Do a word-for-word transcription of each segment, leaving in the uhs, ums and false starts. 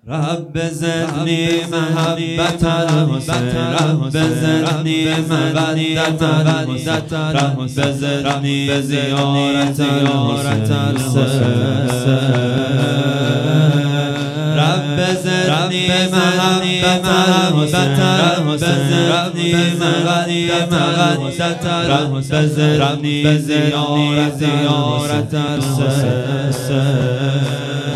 رب زدني محبة الحسين رب زدني مودة الحسين رب زدني زيارة الحسين رب زدني محبة الحسين رب زدني مودة الحسين رب زدني زيارة الحسين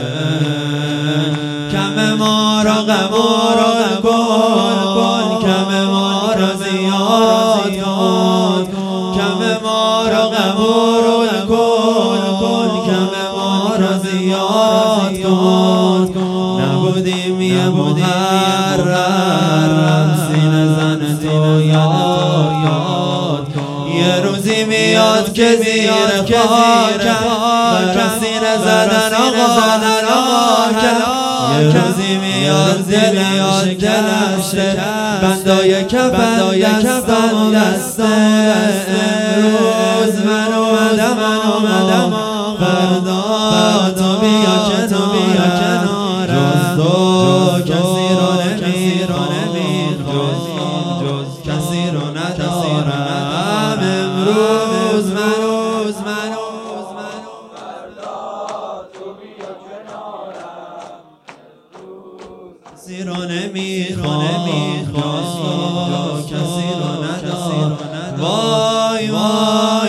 کم ما را قبول کن کم ما را زیاد کن کم ما را قبول کن کم ما را زیاد کن نبودیم یه محرم سینه زن تو یاد کن یه روزی میاد که زیر خاکم برای سینه زدن آقا یه روزی میاد دل شکسته بندای کفن دستان دسته امروز من اومدم اومدم فردا تو بیا کنارم جز تو کسی رو نمیخوام جز کسی رو ندارم امروز من کسی رو نمیخوام کسی رو ندارم وای وای